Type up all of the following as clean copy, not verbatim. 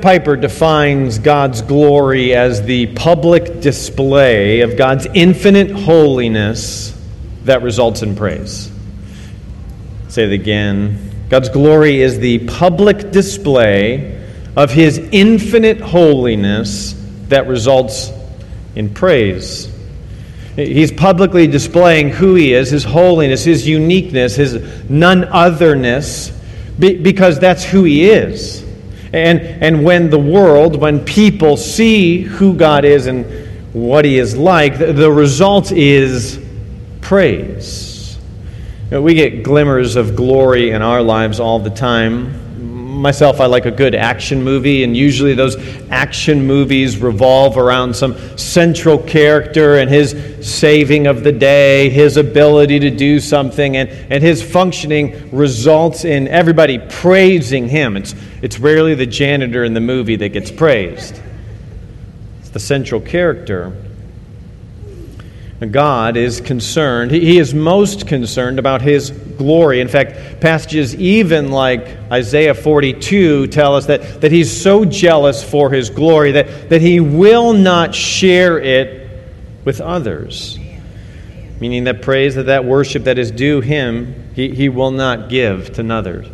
Piper defines God's glory as the public display of God's infinite holiness that results in praise. Say it again. God's glory is the public display of His infinite holiness that results in praise. He's publicly displaying who He is, His holiness, His uniqueness, His none-otherness, because that's who He is. And when people see who God is and what He is like, the result is praise. We get glimmers of glory in our lives all the time. Myself, I like a good action movie, and usually those action movies revolve around some central character and his saving of the day, his ability to do something, and his functioning results in everybody praising him. It's rarely the janitor in the movie that gets praised. It's the central character. God is concerned. He is most concerned about His glory. In fact, passages even like Isaiah 42 tell us that He's so jealous for His glory that He will not share it with others. Meaning that praise, that worship that is due Him, He will not give to others.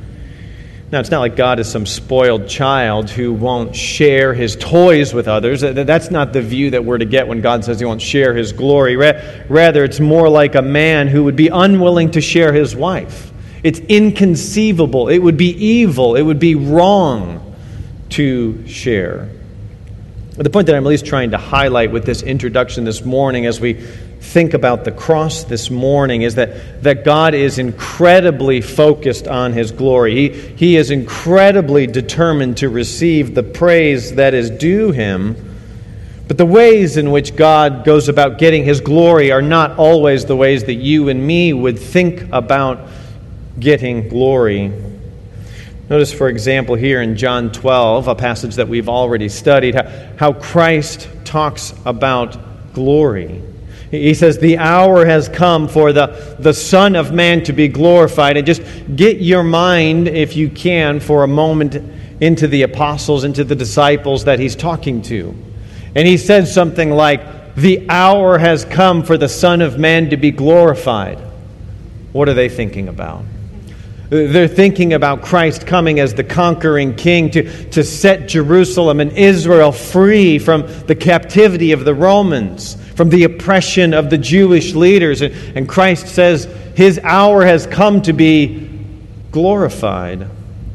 Now, it's not like God is some spoiled child who won't share His toys with others. That's not the view that we're to get when God says He won't share His glory. Rather, it's more like a man who would be unwilling to share his wife. It's inconceivable. It would be evil. It would be wrong to share. But the point that I'm at least trying to highlight with this introduction this morning as we think about the cross this morning is that God is incredibly focused on His glory. He is incredibly determined to receive the praise that is due Him. But the ways in which God goes about getting His glory are not always the ways that you and me would think about getting glory. Notice, for example, here in John 12, a passage that we've already studied, how Christ talks about glory. He says, the hour has come for the Son of Man to be glorified. And just get your mind, if you can, for a moment into the apostles, into the disciples that He's talking to. And He said something like, the hour has come for the Son of Man to be glorified. What are they thinking about? They're thinking about Christ coming as the conquering king to set Jerusalem and Israel free from the captivity of the Romans, from the oppression of the Jewish leaders. And Christ says His hour has come to be glorified.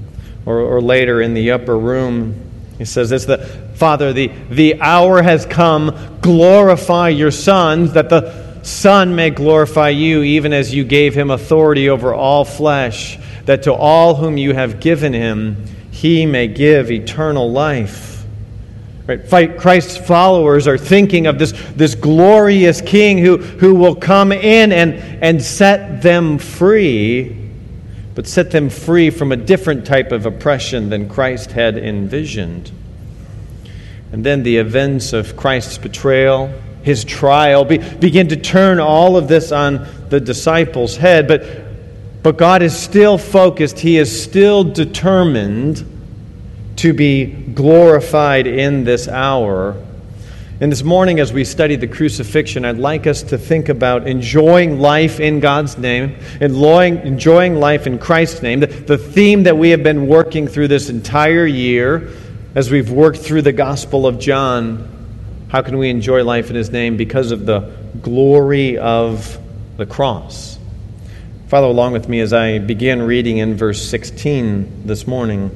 Or later in the upper room, He says this, Father, the hour has come, glorify your Son, that the Son may glorify you, even as you gave Him authority over all flesh, that to all whom you have given Him, He may give eternal life. Right? Christ's followers are thinking of this glorious King who will come in and set them free, but set them free from a different type of oppression than Christ had envisioned. And then the events of Christ's betrayal, His trial, begin to turn all of this on the disciples' head. But God is still focused. He is still determined to be glorified in this hour. And this morning, as we study the crucifixion, I'd like us to think about enjoying life in God's name, enjoying life in Christ's name, the theme that we have been working through this entire year as we've worked through the Gospel of John. How can we enjoy life in His name? Because of the glory of the cross. Follow along with me as I begin reading in verse 16 this morning.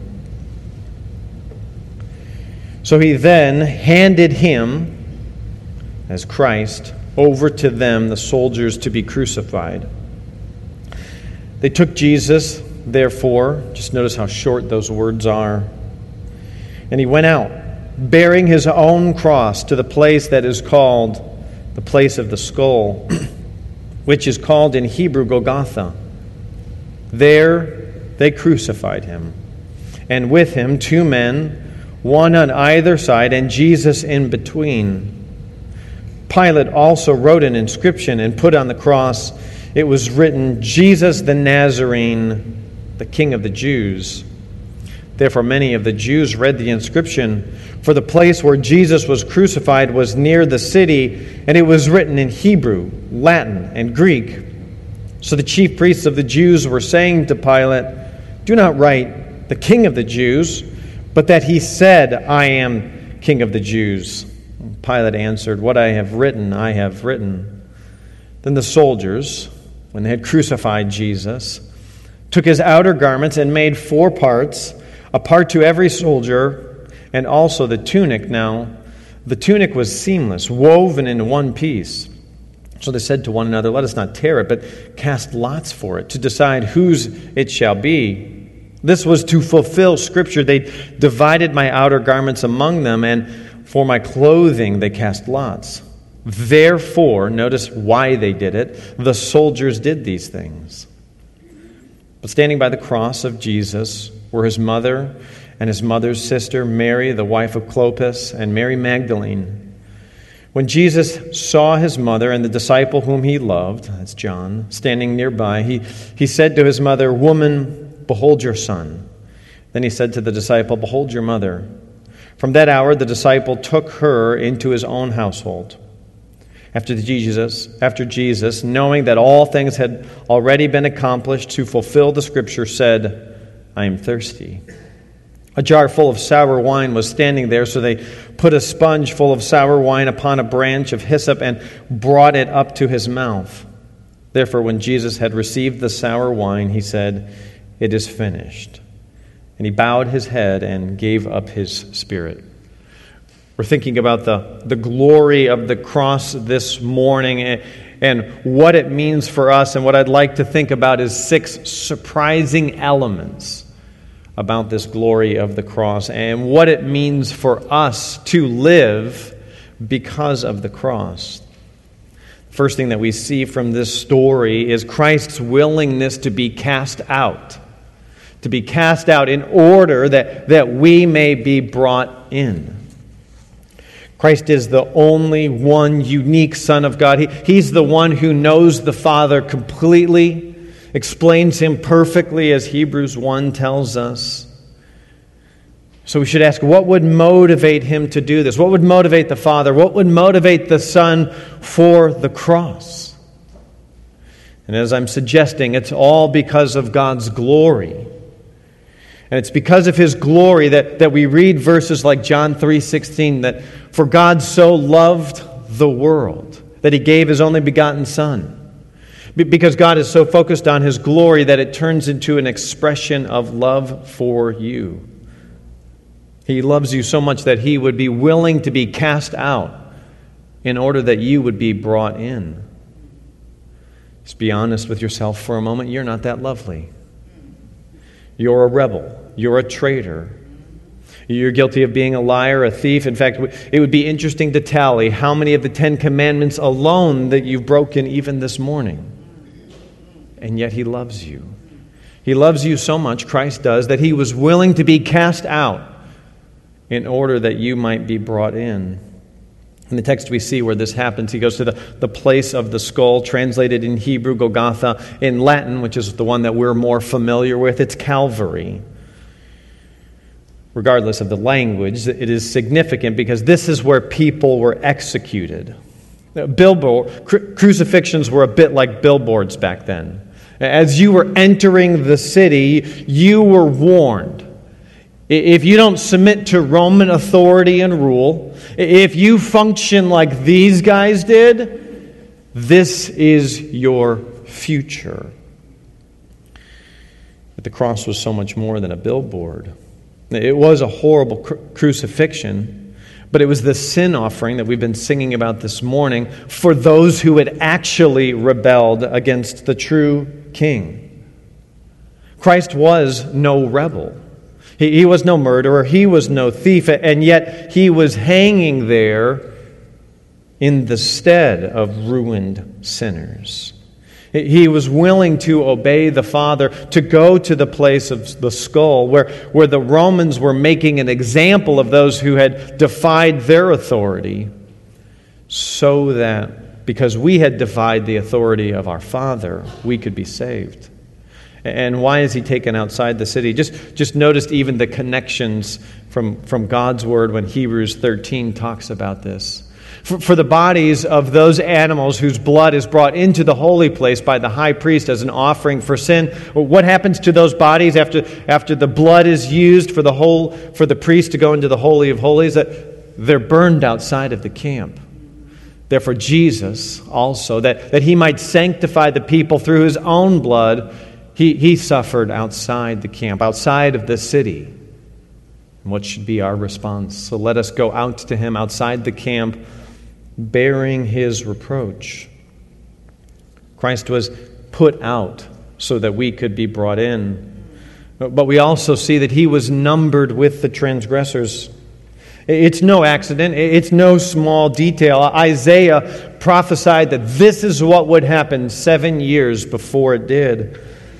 So He then handed Him, as Christ, over to them, the soldiers, to be crucified. They took Jesus, therefore, just notice how short those words are, and He went out, bearing His own cross, to the place that is called the place of the skull, which is called in Hebrew Golgotha. There they crucified Him, and with Him 2 men, one on either side, and Jesus in between. Pilate also wrote an inscription and put on the cross, it was written, Jesus the Nazarene, the King of the Jews. Therefore many of the Jews read the inscription, for the place where Jesus was crucified was near the city, and it was written in Hebrew, Latin, and Greek. So the chief priests of the Jews were saying to Pilate, "Do not write, 'the King of the Jews,' but that he said, 'I am King of the Jews.'" Pilate answered, "What I have written, I have written." Then the soldiers, when they had crucified Jesus, took his outer garments and made 4 parts, a part to every soldier, and also the tunic. Now, the tunic was seamless, woven in one piece. So they said to one another, "Let us not tear it, but cast lots for it, to decide whose it shall be." This was to fulfill Scripture. They divided my outer garments among them, and for my clothing they cast lots. Therefore, notice why they did it, the soldiers did these things. But standing by the cross of Jesus were his mother and his mother's sister, Mary, the wife of Clopas, and Mary Magdalene. When Jesus saw his mother and the disciple whom he loved, that's John, standing nearby, he said to his mother, "Woman, behold your son." Then he said to the disciple, "Behold your mother." From that hour the disciple took her into his own household. After Jesus, knowing that all things had already been accomplished to fulfill the Scripture, said, "I am thirsty." A jar full of sour wine was standing there, so they put a sponge full of sour wine upon a branch of hyssop and brought it up to his mouth. Therefore, when Jesus had received the sour wine, he said, "It is finished." And he bowed his head and gave up his spirit. We're thinking about the glory of the cross this morning and what it means for us. And what I'd like to think about is 6 surprising elements about this glory of the cross and what it means for us to live because of the cross. First thing that we see from this story is Christ's willingness to be cast out. To be cast out in order that we may be brought in. Christ is the only one unique Son of God. He's the one who knows the Father completely, explains him perfectly, as Hebrews 1 tells us. So we should ask, what would motivate him to do this? What would motivate the Father? What would motivate the Son for the cross? And as I'm suggesting, it's all because of God's glory. And it's because of his glory that we read verses like John 3:16, that for God so loved the world that he gave his only begotten Son. Because God is so focused on his glory that it turns into an expression of love for you. He loves you so much that he would be willing to be cast out in order that you would be brought in. Just be honest with yourself for a moment. You're not that lovely. You're a rebel. You're a traitor. You're guilty of being a liar, a thief. In fact, it would be interesting to tally how many of the 10 Commandments alone that you've broken even this morning. And yet he loves you. He loves you so much, Christ does, that he was willing to be cast out in order that you might be brought in. In the text we see where this happens, he goes to the place of the skull, translated in Hebrew, Golgotha, in Latin, which is the one that we're more familiar with, it's Calvary. Regardless of the language, it is significant because this is where people were executed. Crucifixions were a bit like billboards back then. As you were entering the city, you were warned. If you don't submit to Roman authority and rule, if you function like these guys did, this is your future. But the cross was so much more than a billboard. It was a horrible crucifixion, but it was the sin offering that we've been singing about this morning for those who had actually rebelled against the true King. Christ was no rebel. He was no murderer. He was no thief. And yet he was hanging there in the stead of ruined sinners. He was willing to obey the Father, to go to the place of the skull where the Romans were making an example of those who had defied their authority, so that because we had defied the authority of our Father, we could be saved. And why is he taken outside the city? Just notice even the connections from God's word when Hebrews 13 talks about this. For the bodies of those animals whose blood is brought into the holy place by the high priest as an offering for sin, what happens to those bodies after the blood is used for the priest to go into the Holy of Holies? That they're burned outside of the camp. Therefore, Jesus also, that he might sanctify the people through his own blood, he suffered outside the camp, outside of the city. And what should be our response? So let us go out to him outside the camp, bearing his reproach. Christ was put out so that we could be brought in. But we also see that he was numbered with the transgressors. It's no accident. It's no small detail. Isaiah prophesied that this is what would happen 7 years before it did.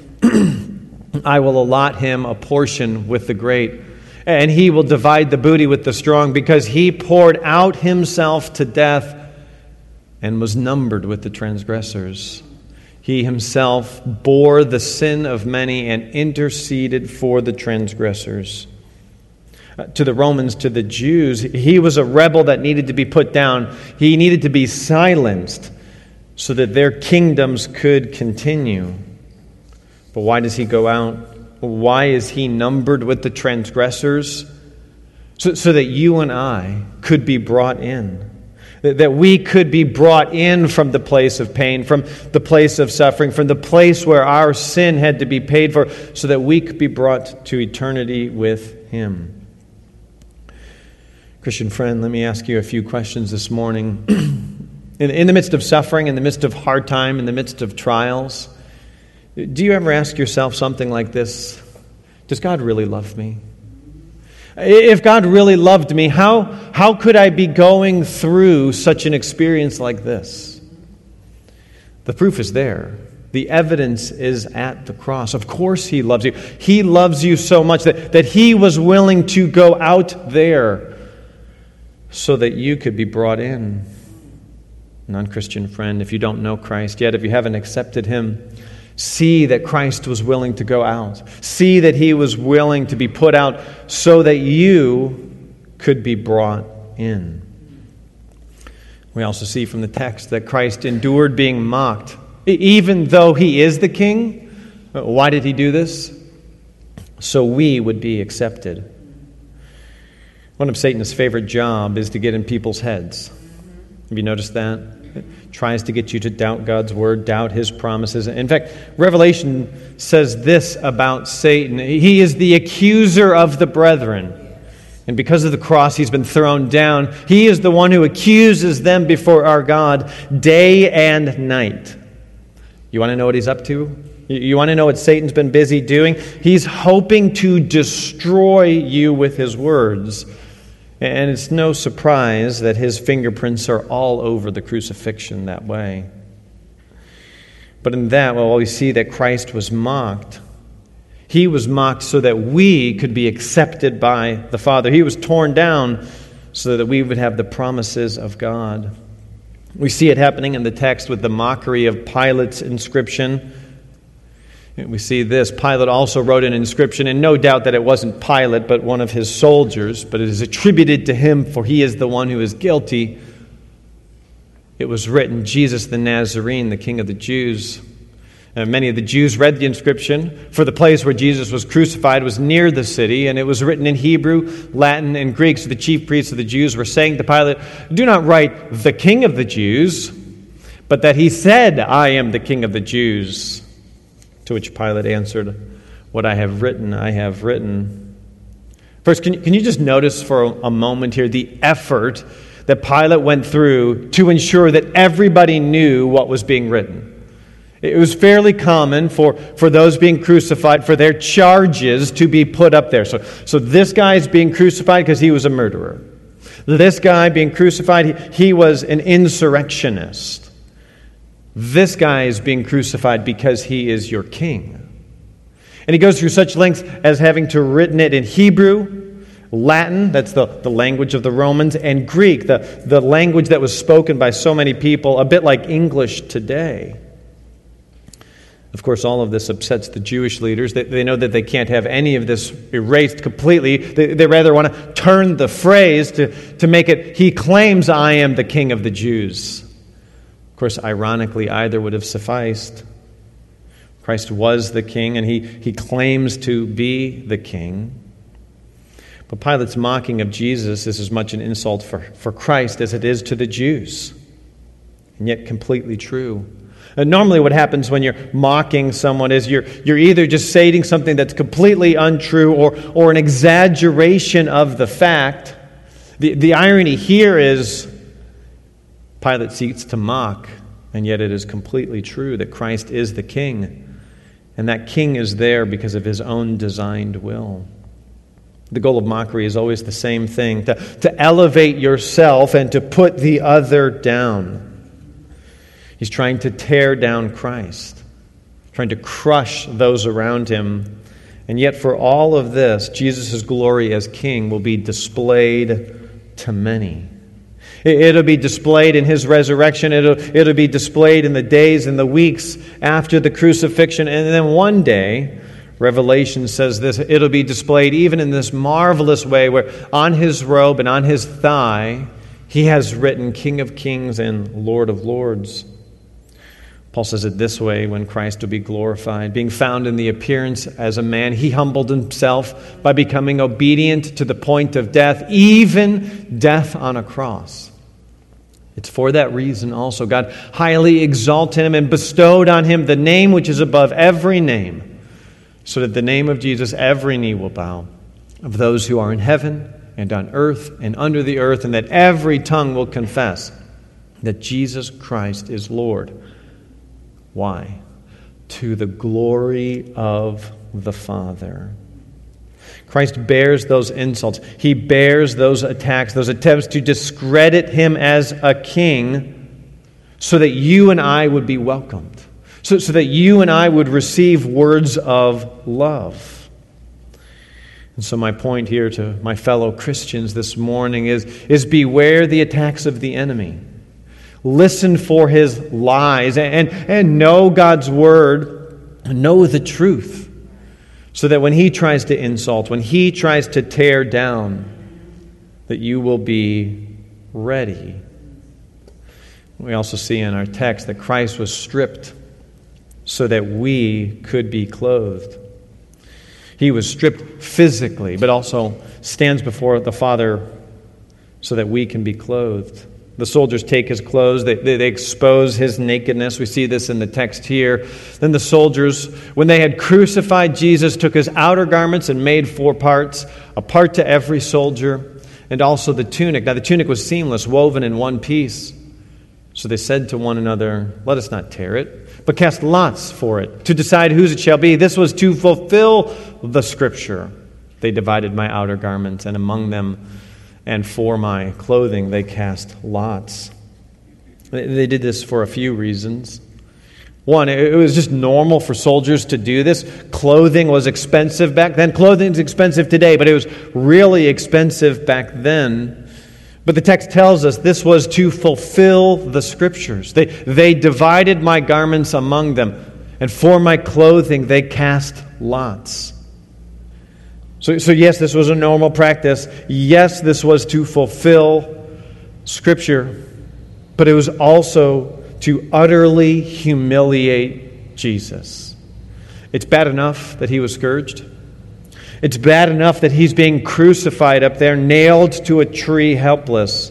I will allot him a portion with the great, and he will divide the booty with the strong, because he poured out himself to death and was numbered with the transgressors. He himself bore the sin of many and interceded for the transgressors. To the Romans, to the Jews, he was a rebel that needed to be put down. He needed to be silenced so that their kingdoms could continue. But why does he go out? Why is he numbered with the transgressors? So that you and I could be brought in. That we could be brought in from the place of pain, from the place of suffering, from the place where our sin had to be paid for, so that we could be brought to eternity with him. Christian friend, let me ask you a few questions this morning. In the midst of suffering, in the midst of hard time, in the midst of trials, do you ever ask yourself something like this? Does God really love me? If God really loved me, how could I be going through such an experience like this? The proof is there. The evidence is at the cross. Of course he loves you. He loves you so much that he was willing to go out there so that you could be brought in. Non-Christian friend, if you don't know Christ yet, if you haven't accepted him, see that Christ was willing to go out. See that he was willing to be put out so that you could be brought in. We also see from the text that Christ endured being mocked. Even though he is the king, why did he do this? So we would be accepted. One of Satan's favorite job is to get in people's heads. Have you noticed that? It tries to get you to doubt God's word, doubt his promises. In fact, Revelation says this about Satan. He is the accuser of the brethren. And because of the cross, he's been thrown down. He is the one who accuses them before our God day and night. You want to know what he's up to? You want to know what Satan's been busy doing? He's hoping to destroy you with his words. And it's no surprise that his fingerprints are all over the crucifixion that way. But in that, well, we see that Christ was mocked. He was mocked so that we could be accepted by the Father. He was torn down so that we would have the promises of God. We see it happening in the text with the mockery of Pilate's inscription. We see this. Pilate also wrote an inscription, and no doubt that it wasn't Pilate, but one of his soldiers, but it is attributed to him, for he is the one who is guilty. It was written, Jesus the Nazarene, the King of the Jews. And many of the Jews read the inscription, for the place where Jesus was crucified was near the city, and it was written in Hebrew, Latin, and Greek. So the chief priests of the Jews were saying to Pilate, do not write the King of the Jews, but that he said, I am the King of the Jews. To which Pilate answered, what I have written, I have written. First, can you just notice for a moment here the effort that Pilate went through to ensure that everybody knew what was being written? It was fairly common for those being crucified, for their charges to be put up there. So this guy is being crucified because he was a murderer. This guy being crucified, he was an insurrectionist. This guy is being crucified because he is your king. And he goes through such lengths as having to written it in Hebrew, Latin, that's the language of the Romans, and Greek, the language that was spoken by so many people, a bit like English today. Of course, all of this upsets the Jewish leaders. They know that they can't have any of this erased completely. They rather want to turn the phrase to make it, he claims I am the king of the Jews. Of course, ironically, either would have sufficed. Christ was the king, and he claims to be the king. But Pilate's mocking of Jesus is as much an insult for Christ as it is to the Jews, and yet completely true. Normally what happens when you're mocking someone is you're either just stating something that's completely untrue or an exaggeration of the fact. The irony here is Pilate seeks to mock, and yet it is completely true that Christ is the king, and that king is there because of his own designed will. The goal of mockery is always the same thing, to elevate yourself and to put the other down. He's trying to tear down Christ, trying to crush those around him. And yet for all of this, Jesus' glory as king will be displayed to many. It'll be displayed in his resurrection. It'll be displayed in the days and the weeks after the crucifixion. And then one day, Revelation says this, it'll be displayed even in this marvelous way where on his robe and on his thigh, he has written King of Kings and Lord of Lords. Paul says it this way when Christ will be glorified. Being found in the appearance as a man, he humbled himself by becoming obedient to the point of death, even death on a cross. It's for that reason also God highly exalted him and bestowed on him the name which is above every name, so that the name of Jesus every knee will bow, of those who are in heaven and on earth and under the earth, and that every tongue will confess that Jesus Christ is Lord. Why? To the glory of the Father. Christ bears those insults. He bears those attacks, those attempts to discredit him as a king so that you and I would be welcomed, so that you and I would receive words of love. And so my point here to my fellow Christians this morning is beware the attacks of the enemy. Listen for his lies and know God's word, and know the truth, so that when he tries to insult, when he tries to tear down, that you will be ready. We also see in our text that Christ was stripped so that we could be clothed. He was stripped physically, but also stands before the Father so that we can be clothed. The soldiers take his clothes. They expose his nakedness. We see this in the text here. Then the soldiers, when they had crucified Jesus, took his outer garments and made 4 parts, a part to every soldier, and also the tunic. Now the tunic was seamless, woven in one piece. So they said to one another, let us not tear it, but cast lots for it, to decide whose it shall be. This was to fulfill the Scripture. They divided my outer garments, and among them and for my clothing they cast lots. They did this for a few reasons. One, it was just normal for soldiers to do this. Clothing was expensive back then. Clothing is expensive today, but it was really expensive back then. But the text tells us this was to fulfill the Scriptures. They divided my garments among them, and for my clothing they cast lots. So yes, this was a normal practice. Yes, this was to fulfill Scripture, but it was also to utterly humiliate Jesus. It's bad enough that he was scourged. It's bad enough that he's being crucified up there, nailed to a tree, helpless.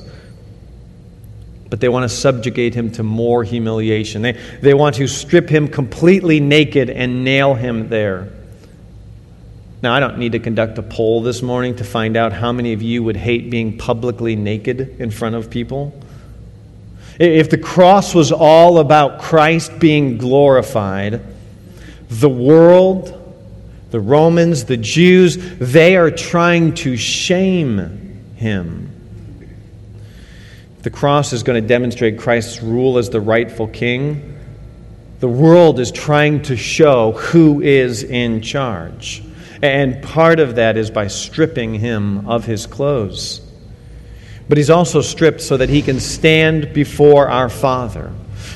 But they want to subjugate him to more humiliation. They want to strip him completely naked and nail him there. Now, I don't need to conduct a poll this morning to find out how many of you would hate being publicly naked in front of people. If the cross was all about Christ being glorified, the world, the Romans, the Jews, they are trying to shame him. The cross is going to demonstrate Christ's rule as the rightful king. The world is trying to show who is in charge. And part of that is by stripping him of his clothes. But he's also stripped so that he can stand before our Father,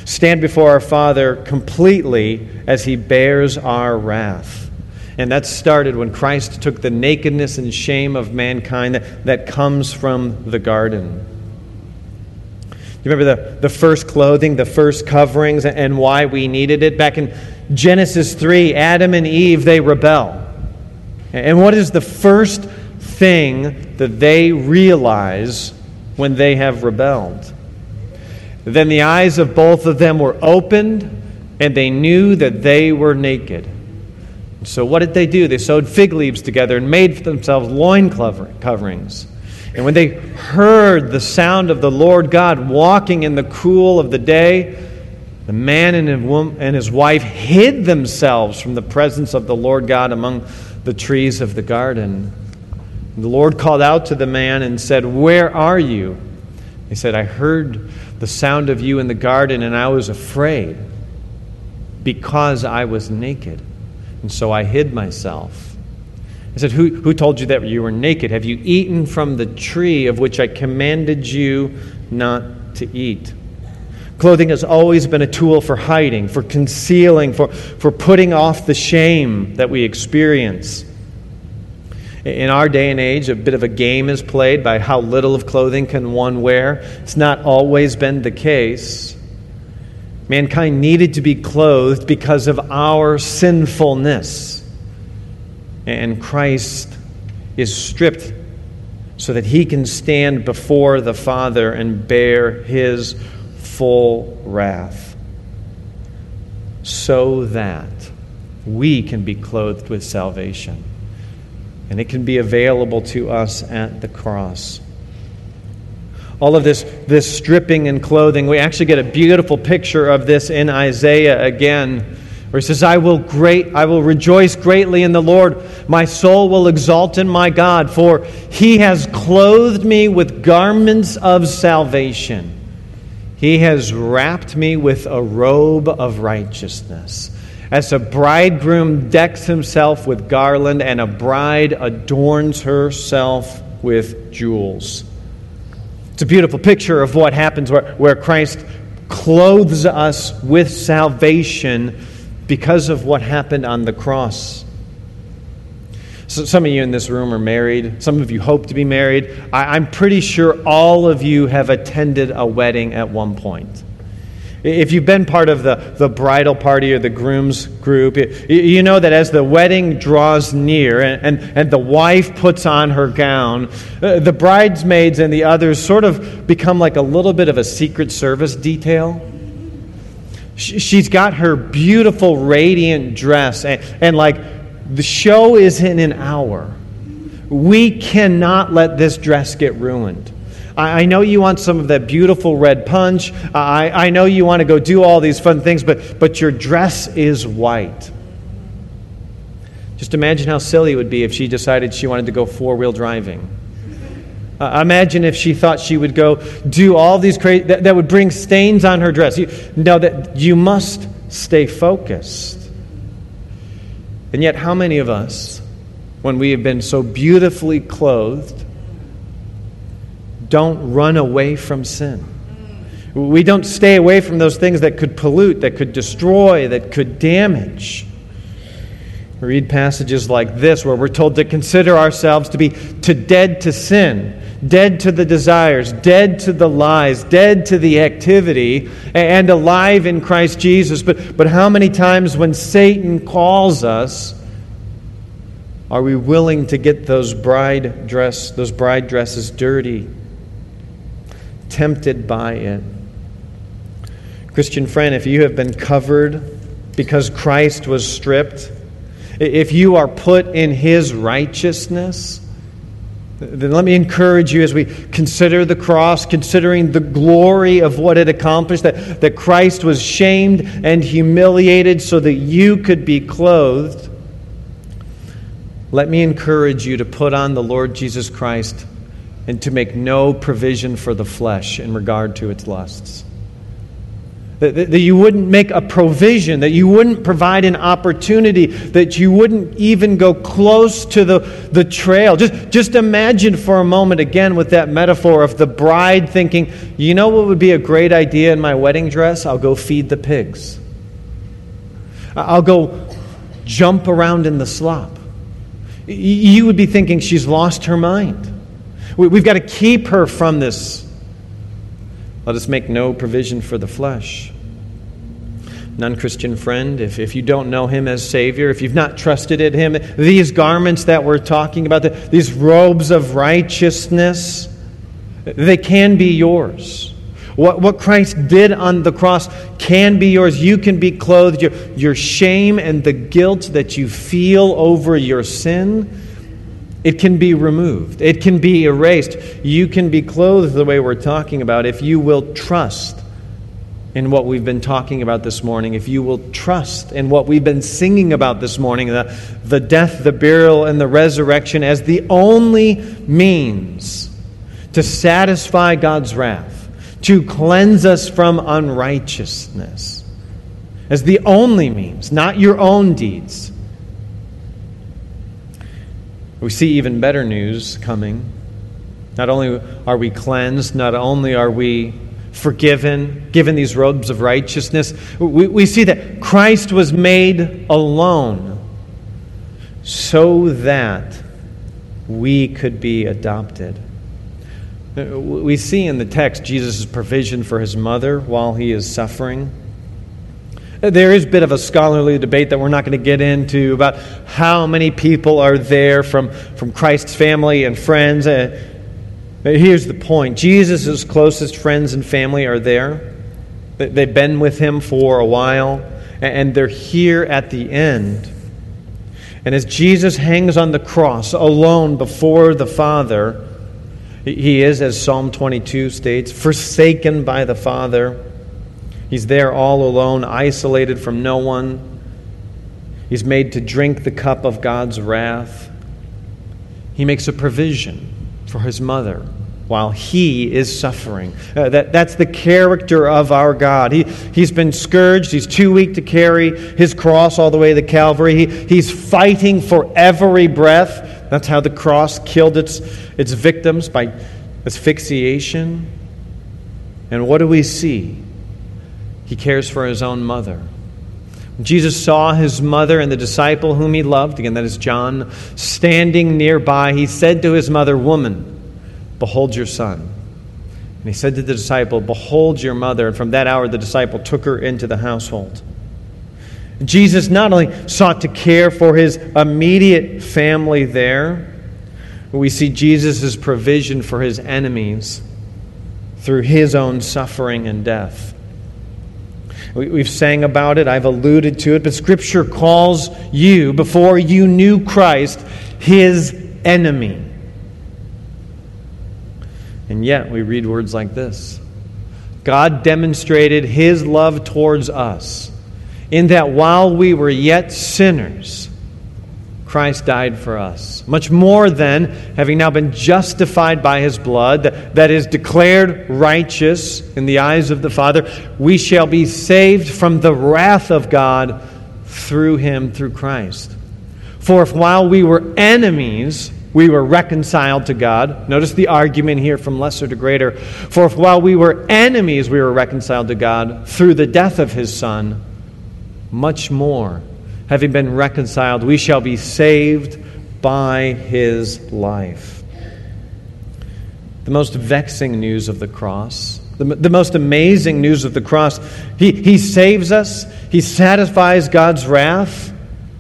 stand before our Father completely as He bears our wrath. And that started when Christ took the nakedness and shame of mankind that comes from the garden. You remember the first clothing, the first coverings, and why we needed it? Back in Genesis 3, Adam and Eve, they rebel. And what is the first thing that they realize when they have rebelled? Then the eyes of both of them were opened, and they knew that they were naked. So what did they do? They sewed fig leaves together and made for themselves loin coverings. And when they heard the sound of the Lord God walking in the cool of the day, the man and his wife hid themselves from the presence of the Lord God among the trees of the garden. And the Lord called out to the man and said, "Where are you?" He said, "I heard the sound of you in the garden, and I was afraid because I was naked, and so I hid myself." I said, Who told you that you were naked? Have you eaten from the tree of which I commanded you not to eat? Clothing has always been a tool for hiding, for concealing, for putting off the shame that we experience. In our day and age, a bit of a game is played by how little of clothing can one wear. It's not always been the case. Mankind needed to be clothed because of our sinfulness. And Christ is stripped so that He can stand before the Father and bear His full wrath, so that we can be clothed with salvation. And it can be available to us at the cross. All of this stripping and clothing, we actually get a beautiful picture of this in Isaiah again, where he says, I will rejoice greatly in the Lord. My soul will exult in my God, for He has clothed me with garments of salvation. He has wrapped me with a robe of righteousness. As a bridegroom decks himself with garland, and a bride adorns herself with jewels. It's a beautiful picture of what happens where Christ clothes us with salvation because of what happened on the cross. So some of you in this room are married. Some of you hope to be married. I'm pretty sure all of you have attended a wedding at one point. If you've been part of the bridal party or the groom's group, you know that as the wedding draws near and the wife puts on her gown, the bridesmaids and the others sort of become like a little bit of a Secret Service detail. She's got her beautiful, radiant dress, and like the show is in an hour. We cannot let this dress get ruined. I know you want some of that beautiful red punch. I know you want to go do all these fun things, but your dress is white. Just imagine how silly it would be if she decided she wanted to go four-wheel driving. Imagine if she thought she would go do all these crazy... That would bring stains on her dress. You must stay focused. And yet, how many of us, when we have been so beautifully clothed, don't run away from sin? We don't stay away from those things that could pollute, that could destroy, that could damage. We read passages like this where we're told to consider ourselves to be dead to sin, dead to the desires, dead to the lies, dead to the activity, and alive in Christ Jesus. But how many times when Satan calls us, are we willing to get those bride dresses dirty, tempted by it? Christian friend, if you have been covered because Christ was stripped, if you are put in His righteousness, then let me encourage you as we consider the cross, considering the glory of what it accomplished, that Christ was shamed and humiliated so that you could be clothed. Let me encourage you to put on the Lord Jesus Christ and to make no provision for the flesh in regard to its lusts. that you wouldn't make a provision, that you wouldn't provide an opportunity, that you wouldn't even go close to the trail. Just imagine for a moment again with that metaphor of the bride thinking, you know what would be a great idea in my wedding dress? I'll go feed the pigs. I'll go jump around in the slop. You would be thinking she's lost her mind. We've got to keep her from this. Let us make no provision for the flesh. Non-Christian friend, if you don't know Him as Savior, if you've not trusted in Him, these garments that we're talking about, these robes of righteousness, they can be yours. What Christ did on the cross can be yours. You can be clothed. Your shame and the guilt that you feel over your sin, it can be removed. It can be erased. You can be clothed the way we're talking about if you will trust in what we've been talking about this morning, if you will trust in what we've been singing about this morning, the death, the burial, and the resurrection as the only means to satisfy God's wrath, to cleanse us from unrighteousness, as the only means, not your own deeds. We see even better news coming. Not only are we cleansed, not only are we forgiven, given these robes of righteousness, we see that Christ was made alone so that we could be adopted. We see in the text Jesus' provision for His mother while He is suffering. There is a bit of a scholarly debate that we're not going to get into about how many people are there from Christ's family and friends. Here's the point. Jesus' closest friends and family are there. They've been with Him for a while, and they're here at the end. And as Jesus hangs on the cross alone before the Father, He is, as Psalm 22 states, forsaken by the Father. He's there all alone, isolated from no one. He's made to drink the cup of God's wrath. He makes a provision for His mother while He is suffering. That's the character of our God. He's been scourged. He's too weak to carry His cross all the way to Calvary. He's fighting for every breath. That's how the cross killed its victims, by asphyxiation. And what do we see? He cares for His own mother. When Jesus saw His mother and the disciple whom He loved, again that is John, standing nearby, He said to His mother, "Woman, behold your son." And He said to the disciple, "Behold your mother." And from that hour the disciple took her into the household. Jesus not only sought to care for His immediate family there, but we see Jesus' provision for His enemies through His own suffering and death. We've sang about it, I've alluded to it, but Scripture calls you, before you knew Christ, His enemy. And yet we read words like this. God demonstrated His love towards us in that while we were yet sinners, Christ died for us. Much more than, having now been justified by His blood, that is declared righteous in the eyes of the Father, we shall be saved from the wrath of God through Him, through Christ. For if while we were enemies, we were reconciled to God. Notice the argument here from lesser to greater. For if while we were enemies, we were reconciled to God through the death of His Son, much more, having been reconciled, we shall be saved by His life. The most vexing news of the cross, the most amazing news of the cross, He saves us, He satisfies God's wrath,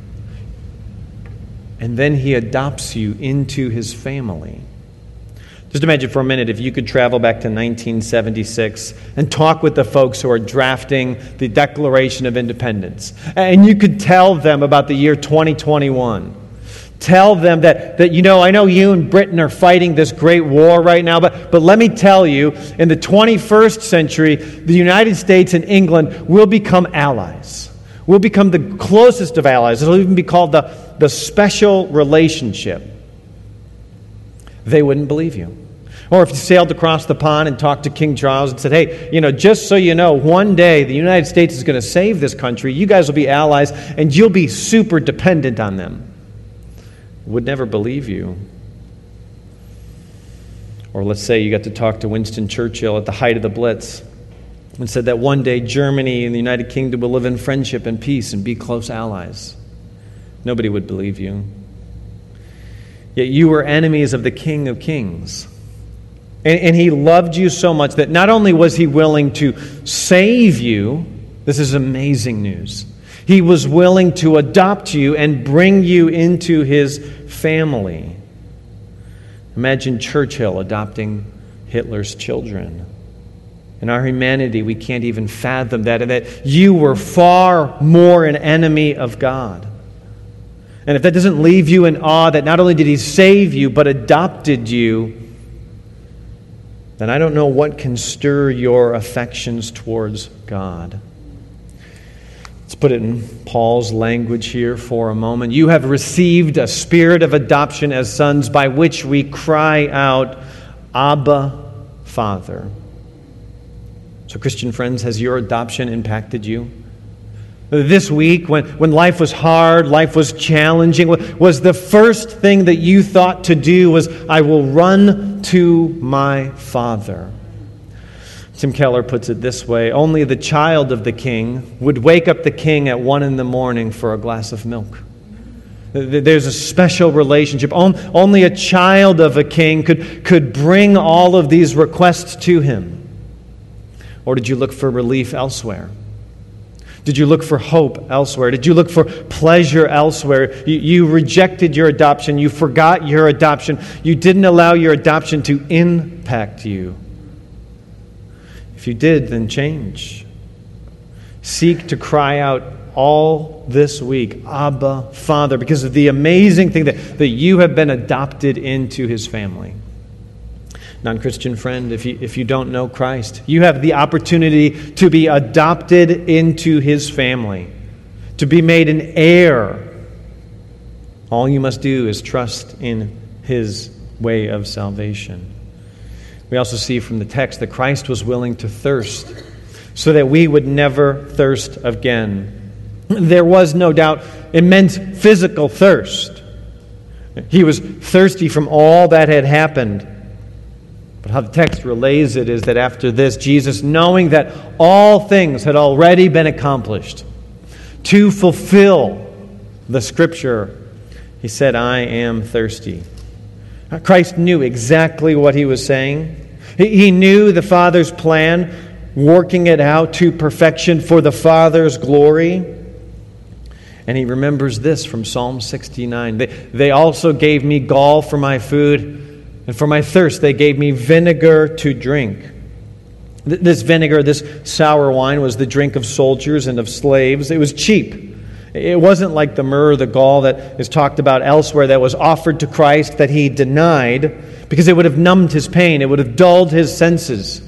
and then He adopts you into His family. Just imagine for a minute if you could travel back to 1976 and talk with the folks who are drafting the Declaration of Independence. And you could tell them about the year 2021. Tell them that I know you and Britain are fighting this great war right now, but let me tell you, in the 21st century, the United States and England will become allies. We'll become the closest of allies. It'll even be called the special relationship. They wouldn't believe you. Or if you sailed across the pond and talked to King Charles and said, hey, just so you know, one day the United States is going to save this country. You guys will be allies, and you'll be super dependent on them. Would never believe you. Or let's say you got to talk to Winston Churchill at the height of the Blitz and said that one day Germany and the United Kingdom will live in friendship and peace and be close allies. Nobody would believe you. Yet you were enemies of the King of Kings. And he loved you so much that not only was he willing to save you, this is amazing news, he was willing to adopt you and bring you into his family. Imagine Churchill adopting Hitler's children. In our humanity, we can't even fathom that, and that you were far more an enemy of God. And if that doesn't leave you in awe that not only did he save you, but adopted you, then I don't know what can stir your affections towards God. Let's put it in Paul's language here for a moment. You have received a spirit of adoption as sons by which we cry out, Abba, Father. So, Christian friends, has your adoption impacted you? This week, when life was hard, life was challenging, was the first thing that you thought to do was, I will run to my Father. Tim Keller puts it this way: only the child of the king would wake up the king at 1 a.m. for a glass of milk. There's a special relationship. Only a child of a king could bring all of these requests to him. Or did you look for relief elsewhere? Did you look for hope elsewhere? Did you look for pleasure elsewhere? You rejected your adoption. You forgot your adoption. You didn't allow your adoption to impact you. If you did, then change. Seek to cry out all this week, Abba, Father, because of the amazing thing that you have been adopted into his family. Non-Christian friend, if you don't know Christ, you have the opportunity to be adopted into his family, to be made an heir. All you must do is trust in his way of salvation. We also see from the text that Christ was willing to thirst so that we would never thirst again. There was no doubt immense physical thirst. He was thirsty from all that had happened. But how the text relays it is that after this, Jesus, knowing that all things had already been accomplished to fulfill the Scripture, he said, I am thirsty. Christ knew exactly what he was saying. He knew the Father's plan, working it out to perfection for the Father's glory. And he remembers this from Psalm 69. They also gave me gall for my food, and for my thirst they gave me vinegar to drink. This vinegar, this sour wine, was the drink of soldiers and of slaves. It was cheap. It wasn't like the myrrh or the gall that is talked about elsewhere that was offered to Christ that he denied because it would have numbed his pain. It would have dulled his senses.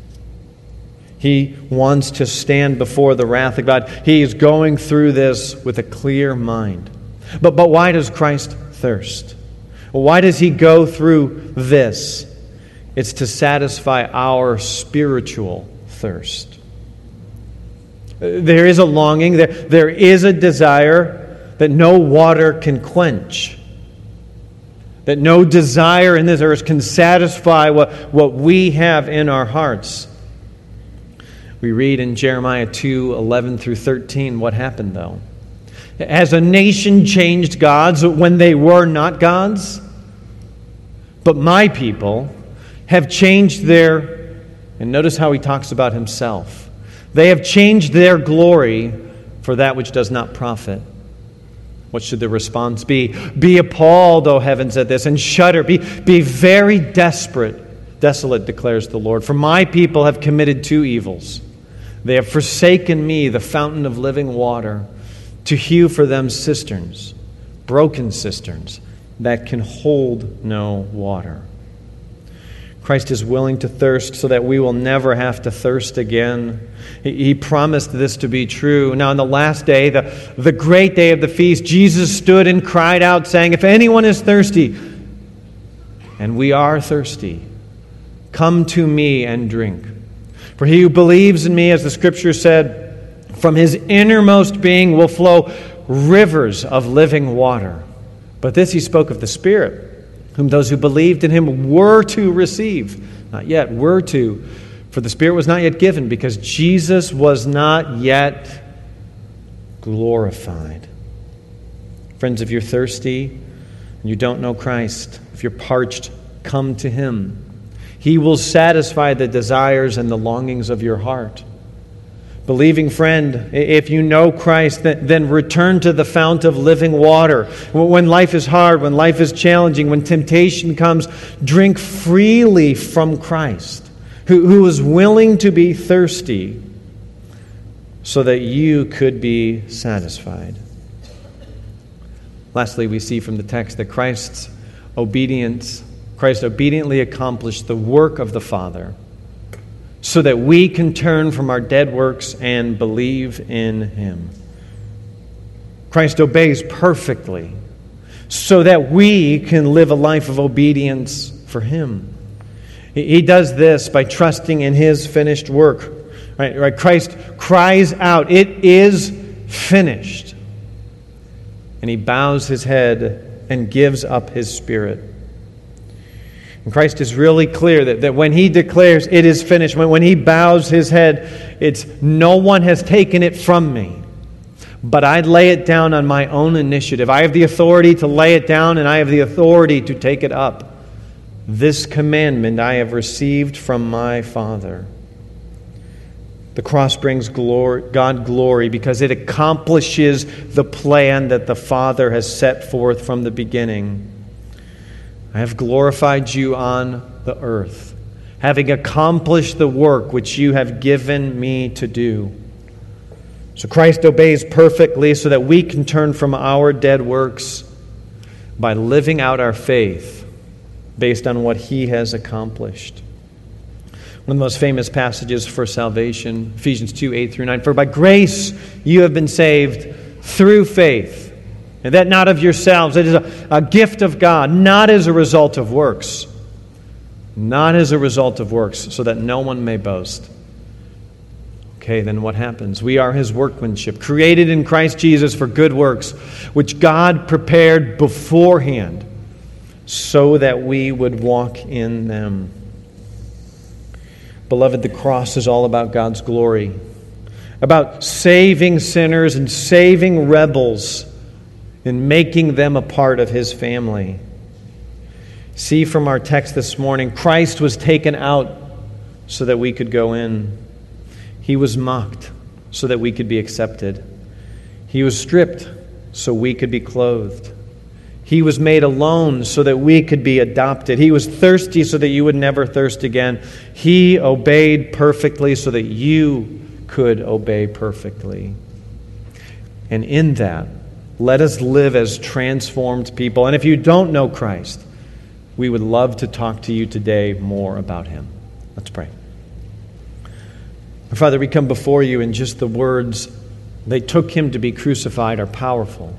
He wants to stand before the wrath of God. He is going through this with a clear mind. But why does Christ thirst? Why does he go through this? It's to satisfy our spiritual thirst. There is a longing, there is a desire that no water can quench. That no desire in this earth can satisfy what we have in our hearts. We read in Jeremiah 2:11 through 13 what happened though. Has a nation changed gods when they were not gods? But my people have changed their, and notice how he talks about himself. They have changed their glory for that which does not profit. What should the response be? Be appalled, O heavens, at this, and shudder. Be very desolate, declares the Lord. For my people have committed two evils. They have forsaken me, the fountain of living water, to hew for them cisterns, broken cisterns, that can hold no water. Christ is willing to thirst so that we will never have to thirst again. He promised this to be true. Now, on the last day, the great day of the feast, Jesus stood and cried out, saying, if anyone is thirsty, and we are thirsty, Come to me and drink. For he who believes in me, as the Scripture said, from his innermost being will flow rivers of living water. But this he spoke of the Spirit, whom those who believed in him were to receive. Not yet, were to. For the Spirit was not yet given, because Jesus was not yet glorified. Friends, if you're thirsty and you don't know Christ, if you're parched, come to him. He will satisfy the desires and the longings of your heart. Believing friend, if you know Christ, then return to the fount of living water. When life is hard, when life is challenging, when temptation comes, drink freely from Christ, who is willing to be thirsty so that you could be satisfied. Lastly, we see from the text that Christ obediently accomplished the work of the Father so that we can turn from our dead works and believe in him. Christ obeys perfectly so that we can live a life of obedience for him. He does this by trusting in his finished work. Right? Christ cries out, "It is finished." And he bows his head and gives up his spirit. And Christ is really clear that when he declares it is finished, when he bows his head, it's no one has taken it from me, but I lay it down on my own initiative. I have the authority to lay it down, and I have the authority to take it up. This commandment I have received from my Father. The cross brings God glory because it accomplishes the plan that the Father has set forth from the beginning. I have glorified you on the earth, having accomplished the work which you have given me to do. So Christ obeys perfectly so that we can turn from our dead works by living out our faith based on what he has accomplished. One of the most famous passages for salvation, Ephesians 2, 8 through 9. For by grace you have been saved through faith. And that not of yourselves. It is a gift of God, not as a result of works. Not as a result of works, so that no one may boast. Okay, then what happens? We are his workmanship, created in Christ Jesus for good works, which God prepared beforehand, so that we would walk in them. Beloved, the cross is all about God's glory, about saving sinners and saving rebels and making them a part of his family. See from our text this morning, Christ was taken out so that we could go in. He was mocked so that we could be accepted. He was stripped so we could be clothed. He was made alone so that we could be adopted. He was thirsty so that you would never thirst again. He obeyed perfectly so that you could obey perfectly. And in that, let us live as transformed people. And if you don't know Christ, we would love to talk to you today more about him. Let's pray. Father, we come before you, and just the words, "They took him to be crucified," are powerful.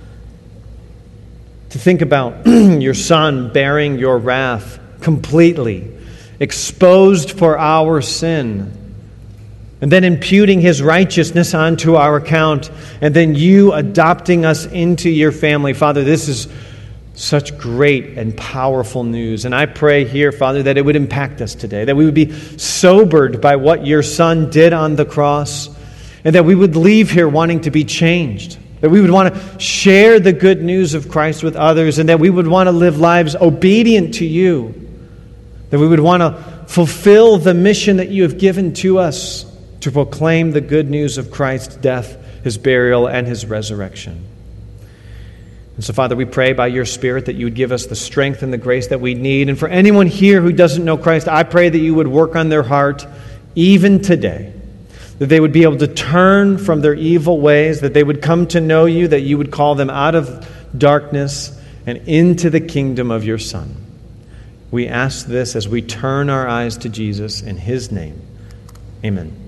To think about your Son bearing your wrath completely, exposed for our sin, and then imputing his righteousness onto our account, and then you adopting us into your family. Father, this is such great and powerful news. And I pray here, Father, that it would impact us today, that we would be sobered by what your Son did on the cross, and that we would leave here wanting to be changed, that we would want to share the good news of Christ with others, and that we would want to live lives obedient to you, that we would want to fulfill the mission that you have given to us to proclaim the good news of Christ's death, his burial, and his resurrection. And so, Father, we pray by your Spirit that you would give us the strength and the grace that we need. And for anyone here who doesn't know Christ, I pray that you would work on their heart even today, that they would be able to turn from their evil ways, that they would come to know you, that you would call them out of darkness and into the kingdom of your Son. We ask this as we turn our eyes to Jesus in his name. Amen.